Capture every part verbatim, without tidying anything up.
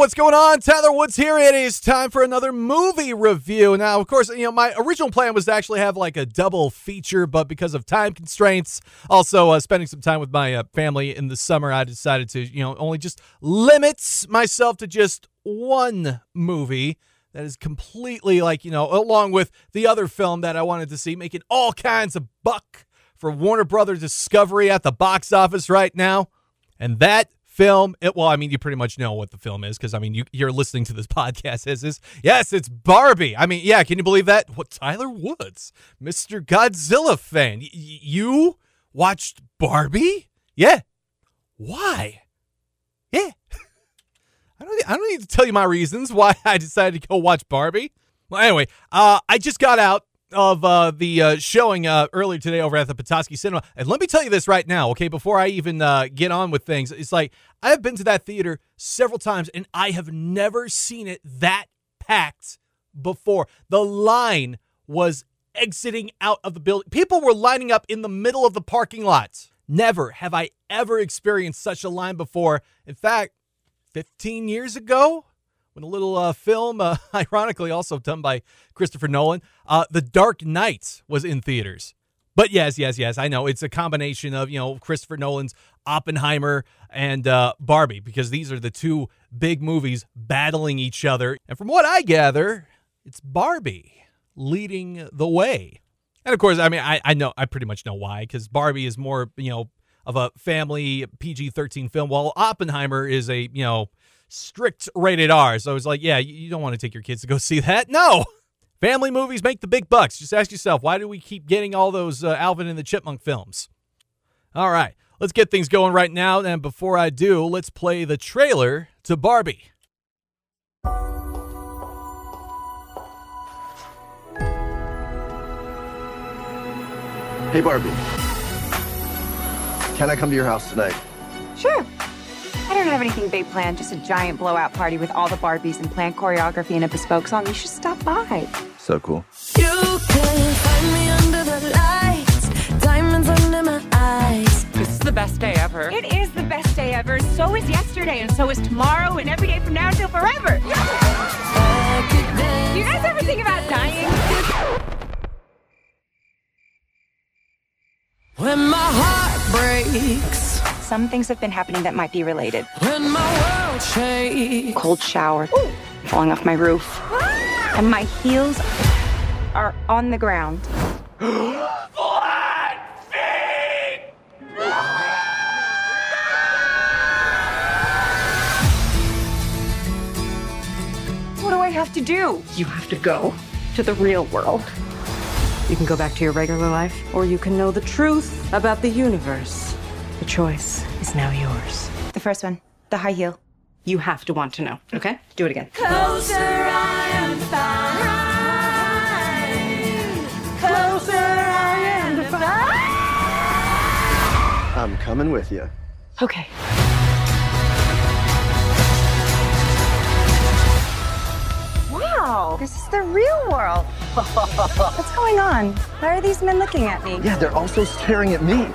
what's going on? Tyler Woods here. It is time for another movie review. Now, of course, you know, my original plan was to actually have like a double feature, but because of time constraints, also uh, spending some time with my uh, family in the summer, I decided to, you know, only just limit myself to just one movie that is completely like, you know, along with the other film that I wanted to see, making all kinds of buck for Warner Brothers Discovery at the box office right now. And that film, it, well, I mean, you pretty much know what the film is because, I mean, you, you're listening to this podcast as is. Yes, it's Barbie. I mean, yeah, can you believe that? What, Tyler Woods, Mister Godzilla fan. Y- you watched Barbie? Yeah. Why? Yeah. I don't, I don't need to tell you my reasons why I decided to go watch Barbie. Well, anyway, uh, I just got out of uh, the uh, showing uh, earlier today over at the Petoskey Cinema. And let me tell you this right now, okay, before I even uh, get on with things. It's like, I have been to that theater several times, and I have never seen it that packed before. The line was exiting out of the building. People were lining up in the middle of the parking lot. Never have I ever experienced such a line before. In fact, fifteen years ago, when a little uh, film, uh, ironically also done by Christopher Nolan, uh, The Dark Knight was in theaters. But yes, yes, yes, I know. It's a combination of, you know, Christopher Nolan's Oppenheimer and uh, Barbie, because these are the two big movies battling each other. And from what I gather, it's Barbie leading the way. And of course, I mean, I, I know, I pretty much know why, because Barbie is more, you know, of a family P G thirteen film, while Oppenheimer is a, you know, strict rated R. So it's like, yeah, you don't want to take your kids to go see that. No. Family movies make the big bucks. Just ask yourself, why do we keep getting all those uh, Alvin and the Chipmunk films? All right, let's get things going right now. And before I do, let's play the trailer to Barbie. Hey, Barbie. Can I come to your house tonight? Sure. I don't have anything big planned, just a giant blowout party with all the Barbies and planned choreography and a bespoke song. You should stop by. So cool. You can find me under the lights, diamonds under my eyes. This is the best day ever. It is the best day ever. So is yesterday, and so is tomorrow, and every day from now until forever. Do you guys ever think about dying? When my heart breaks, Some things have been happening that might be related. when my world shakes. Cold shower, falling off my roof, and my heels are on the ground. What do I have to do? You have to go to the real world. You can go back to your regular life, or you can know the truth about the universe. The choice is now yours. The first one, the high heel. You have to want to know, okay? Do it again. Closer I am fine. Closer I am fine. I'm coming with you. Okay. Wow, this is the real world. What's going on? Why are these men looking at me? Yeah, they're also staring at me.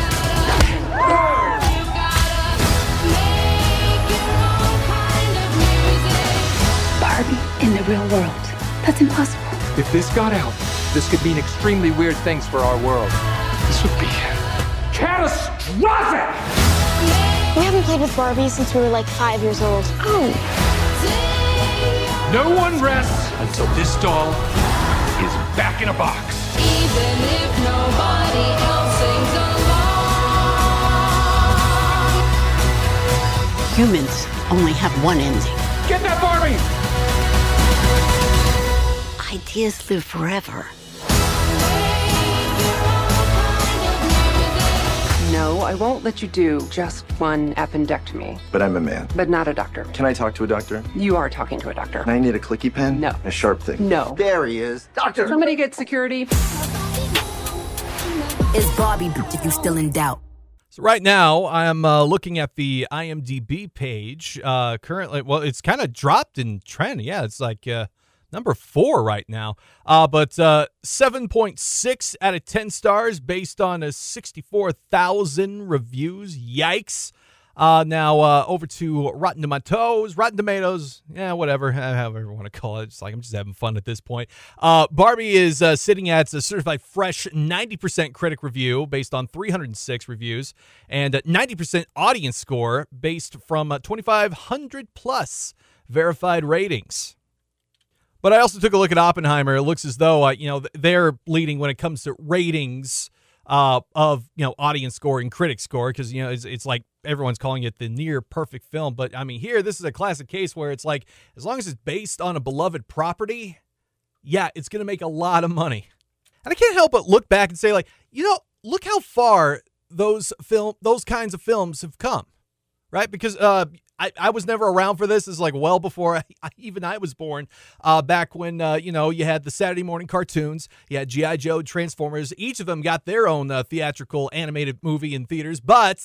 Barbie in the real world. That's impossible. If this got out, this could mean extremely weird things for our world. This would be catastrophic! We haven't played with Barbie since we were like five years old. Oh. No one rests until this doll is back in a box. Even if nobody else sings along. Humans only have one ending. Get that Barbie! Ideas live forever. No, I won't let you do just one appendectomy, But I'm a man. but not a doctor. Can I talk to a doctor? You are talking to a doctor. And I need a clicky pen? No. A sharp thing? No. There he is. Doctor! Somebody get security. Is Barbie if you still in doubt? So right now, I'm uh, looking at the I M D B page. Uh, currently, well, it's kind of dropped in trend. Yeah, it's like uh, number four right now. Uh, but uh, seven point six out of ten stars based on a sixty-four thousand reviews. Yikes. Uh, now, uh, over to Rotten Tomatoes. Rotten Tomatoes, yeah, whatever, however you want to call it. It's like I'm just having fun at this point. Uh, Barbie is uh, sitting at a certified fresh ninety percent critic review based on three hundred six reviews, and a ninety percent audience score based from uh, twenty-five hundred plus verified ratings. But I also took a look at Oppenheimer. It looks as though uh, you know they're leading when it comes to ratings uh, of you know audience score and critic score, because you know it's, it's like everyone's calling it the near perfect film. But I mean, here this is a classic case where it's like as long as it's based on a beloved property, yeah, it's going to make a lot of money. And I can't help but look back and say, like, you know, look how far those film those kinds of films have come, right? Because uh, I, I was never around for this. This is like well before I, I, even I was born, uh, back when, uh, you know, you had the Saturday morning cartoons, you had G I. Joe, Transformers. Each of them got their own uh, theatrical animated movie in theaters, but,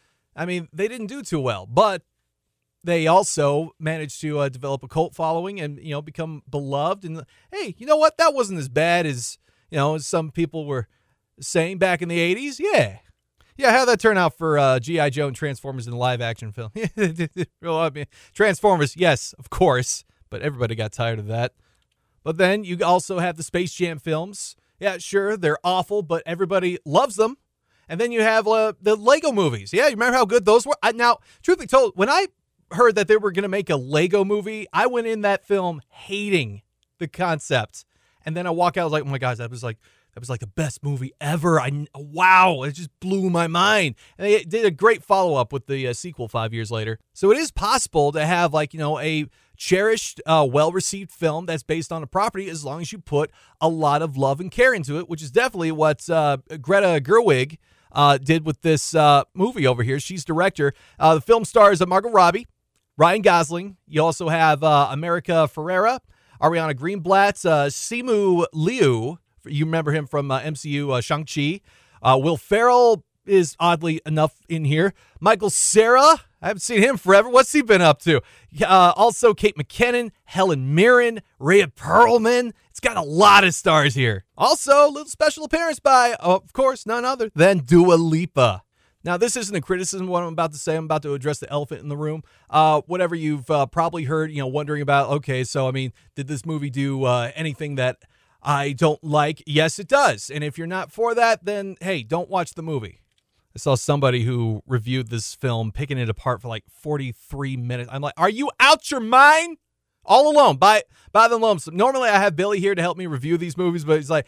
I mean, they didn't do too well. But they also managed to uh, develop a cult following and, you know, become beloved. And, hey, you know what? That wasn't as bad as, you know, as some people were saying back in the eighties. Yeah. Yeah, how'd that turn out for uh, G I. Joe and Transformers in the live-action film? Well, I mean, Transformers, yes, of course, but everybody got tired of that. But then you also have the Space Jam films. Yeah, sure, they're awful, but everybody loves them. And then you have uh, the Lego movies. Yeah, you remember how good those were? I, now, truth be told, when I heard that they were going to make a Lego movie, I went in that film hating the concept. And then I walk out, I was like, oh my gosh, that was like, That was like the best movie ever. I wow, it just blew my mind. And they did a great follow-up with the uh, sequel five years later. So it is possible to have like, you know, a cherished, uh, well-received film that's based on a property as long as you put a lot of love and care into it, which is definitely what uh, Greta Gerwig uh, did with this uh, movie over here. She's director. Uh, the film stars uh, Margot Robbie, Ryan Gosling. You also have uh, America Ferrera, Ariana Greenblatt, uh, Simu Liu. You remember him from uh, M C U uh, Shang-Chi. Uh, Will Ferrell is oddly enough in here. Michael Cera, I haven't seen him forever. What's he been up to? Uh, also, Kate McKinnon, Helen Mirren, Rhea Perlman. It's got a lot of stars here. Also, a little special appearance by, of course, none other than Dua Lipa. Now, this isn't a criticism of what I'm about to say. I'm about to address the elephant in the room. Uh, whatever you've uh, probably heard, you know, wondering about, okay, so, I mean, did this movie do uh, anything that I don't like? Yes, it does. And if you're not for that, then, hey, don't watch the movie. I saw somebody who reviewed this film, picking it apart for like forty-three minutes. I'm like, are you out your mind? All alone, by by the lumps. Normally, I have Billy here to help me review these movies, but he's like,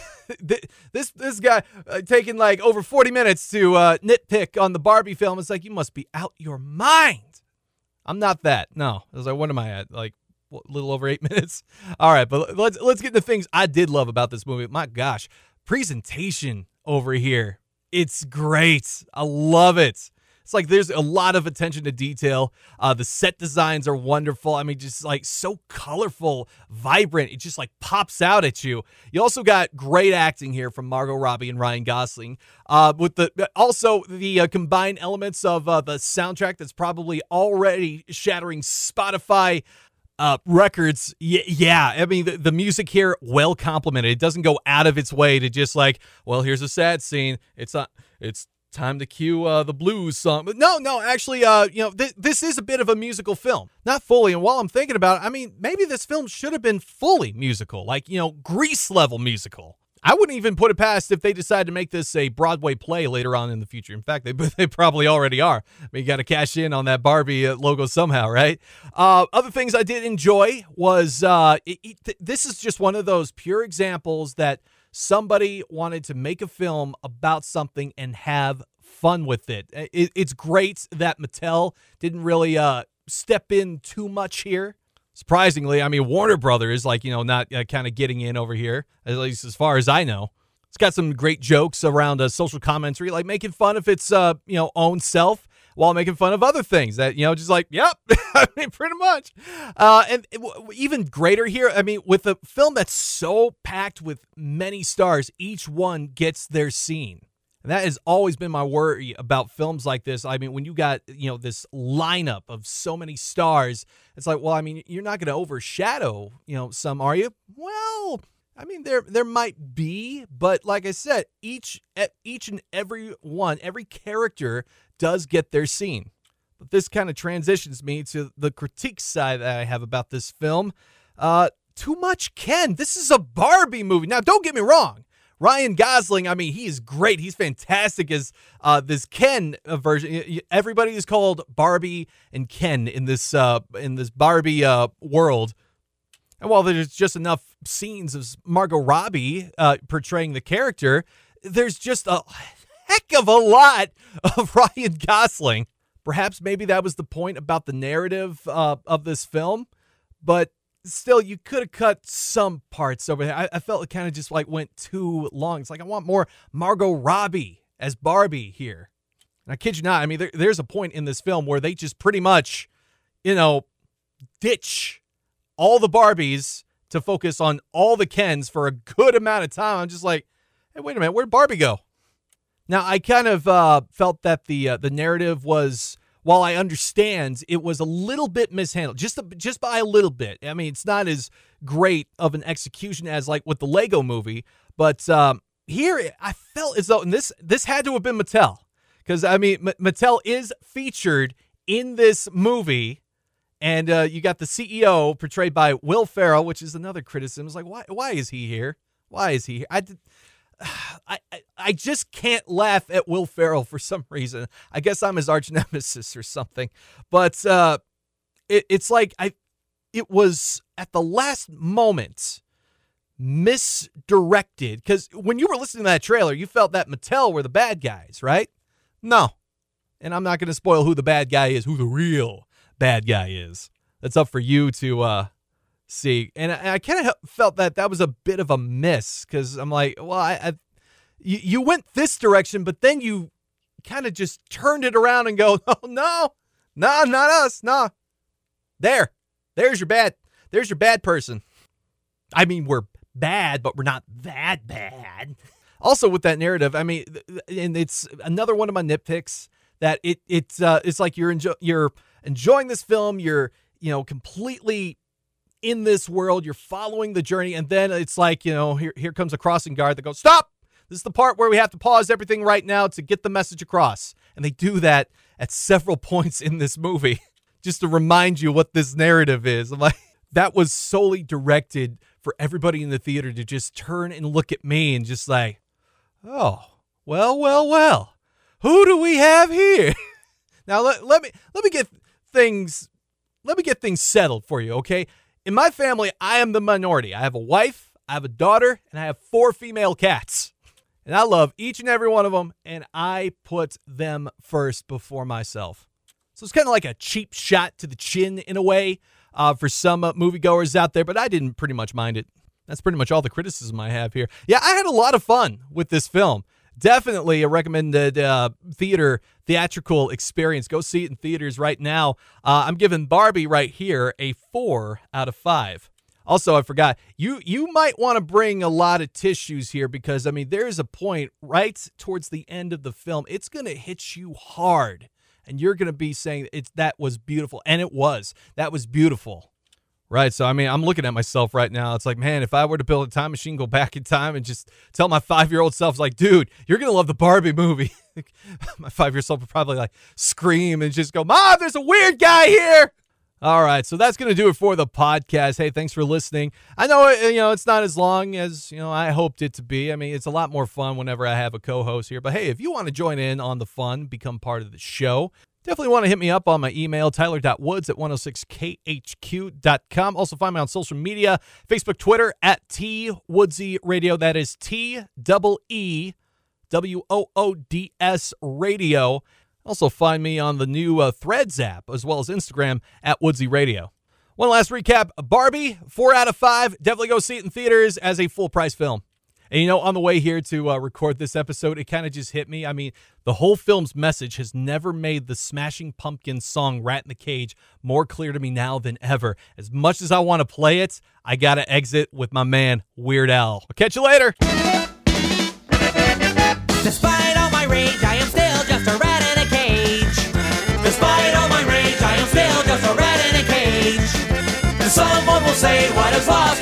this this guy uh, taking like over forty minutes to uh, nitpick on the Barbie film. It's like, you must be out your mind. I'm not that. No. I was like, what am I at? Like, a little over eight minutes. All right, but let's let's get into things I did love about this movie. My gosh, presentation over here. It's great. I love it. It's like there's a lot of attention to detail. Uh, the set designs are wonderful. I mean, just like so colorful, vibrant. It just like pops out at you. You also got great acting here from Margot Robbie and Ryan Gosling. Uh, with the also the uh, combined elements of uh, the soundtrack that's probably already shattering Spotify Uh, records. Yeah, yeah. I mean, the, the music here, well complimented. It doesn't go out of its way to just like, well, here's a sad scene. It's not, it's time to cue uh, the blues song. But no, no, actually, uh, you know, th- this is a bit of a musical film. Not fully. And while I'm thinking about it, I mean, maybe this film should have been fully musical, like, you know, Grease level musical. I wouldn't even put it past if they decide to make this a Broadway play later on in the future. In fact, they they probably already are. I mean, you got to cash in on that Barbie logo somehow, right? Uh, other things I did enjoy was uh, it, it, this is just one of those pure examples that somebody wanted to make a film about something and have fun with it. it it's great that Mattel didn't really uh, step in too much here. Surprisingly, I mean, Warner Brothers, like, you know, not uh, kind of getting in over here, at least as far as I know. It's got some great jokes around uh, social commentary, like making fun of its, uh, you know, own self while making fun of other things that, you know, just like, yep, I mean, pretty much. Uh, and it, w- even greater here, I mean, with a film that's so packed with many stars, each one gets their scene. And that has always been my worry about films like this. I mean, when you got, you know, this lineup of so many stars, it's like, well, I mean, you're not going to overshadow, you know, some, are you? Well, I mean, there there might be, but like I said, each each and every one, every character does get their scene. But this kind of transitions me to the critique side that I have about this film. Uh, too much Ken. This is a Barbie movie. Now, don't get me wrong. Ryan Gosling, I mean, he is great. He's fantastic as uh, this Ken uh, version. Everybody is called Barbie and Ken in this uh, in this Barbie uh, world. And while there's just enough scenes of Margot Robbie uh, portraying the character, there's just a heck of a lot of Ryan Gosling. Perhaps maybe that was the point about the narrative uh, of this film, but still, you could have cut some parts over there. I, I felt it kind of just like went too long. It's like, I want more Margot Robbie as Barbie here. And I kid you not, I mean, there, there's a point in this film where they just pretty much, you know, ditch all the Barbies to focus on all the Kens for a good amount of time. I'm just like, hey, wait a minute, where'd Barbie go? Now, I kind of uh, felt that the uh, the narrative was, while I understand, it was a little bit mishandled, just a, just by a little bit. I mean, it's not as great of an execution as like with the Lego movie, but um, here I felt as though, and this this had to have been Mattel, because I mean, M- Mattel is featured in this movie, and uh, you got the C E O portrayed by Will Ferrell, which is another criticism. It's like, why why is he here? Why is he here? I did. I, I I just can't laugh at Will Ferrell for some reason. I guess I'm his arch nemesis or something. But uh, it, it's like I, it was at the last moment misdirected. Because when you were listening to that trailer, you felt that Mattel were the bad guys, right? No. And I'm not going to spoil who the bad guy is, who the real bad guy is. That's up for you to uh, see. And I, I kind of felt that that was a bit of a miss, because I'm like, well, I, I you, you went this direction, but then you kind of just turned it around and go, oh, no, no, not us, no. There, there's your bad, there's your bad person. I mean, we're bad, but we're not that bad. Also, with that narrative, I mean, and it's another one of my nitpicks, that it it's uh, it's like you're enjo- you're enjoying this film, you're you know completely in this world, you're following the journey, and then it's like, you know, here here comes a crossing guard that goes, stop! This is the part where we have to pause everything right now to get the message across. And they do that at several points in this movie, just to remind you what this narrative is. I'm like, that was solely directed for everybody in the theater to just turn and look at me and just like, oh, well, well, well, who do we have here? Now let, let me let me get things let me get things settled for you, okay? In my family, I am the minority. I have a wife, I have a daughter, and I have four female cats. And I love each and every one of them, and I put them first before myself. So it's kind of like a cheap shot to the chin in a way uh, for some uh, moviegoers out there, but I didn't pretty much mind it. That's pretty much all the criticism I have here. Yeah, I had a lot of fun with this film. Definitely a recommended uh, theater, theatrical experience. Go see it in theaters right now. Uh, I'm giving Barbie right here a four out of five. Also, I forgot, you you might want to bring a lot of tissues here, because, I mean, there's a point right towards the end of the film. It's going to hit you hard, and you're going to be saying it's that was beautiful, and it was. That was beautiful. Right, so, I mean, I'm looking at myself right now. It's like, man, if I were to build a time machine, go back in time and just tell my five-year-old self, like, dude, you're going to love the Barbie movie. My five-year-old self would probably, like, scream and just go, Mom, there's a weird guy here. All right, so that's going to do it for the podcast. Hey, thanks for listening. I know, you know, it's not as long as, you know, I hoped it to be. I mean, it's a lot more fun whenever I have a co-host here. But, hey, if you want to join in on the fun, become part of the show, definitely want to hit me up on my email, tyler dot woods at one oh six k h q dot com. Also find me on social media, Facebook, Twitter, at T Woodsy Radio. That is T E E W O O D S Radio. Also find me on the new uh, Threads app, as well as Instagram, at Woodsy Radio. One last recap, Barbie, four out of five. Definitely go see it in theaters as a full-price film. And, you know, on the way here to uh, record this episode, it kind of just hit me. I mean, the whole film's message has never made the Smashing Pumpkins song Rat in the Cage more clear to me now than ever. As much as I want to play it, I got to exit with my man, Weird Al. I'll catch you later. Despite all my rage, I am still just a rat in a cage. Despite all my rage, I am still just a rat in a cage. And someone will say, what is love?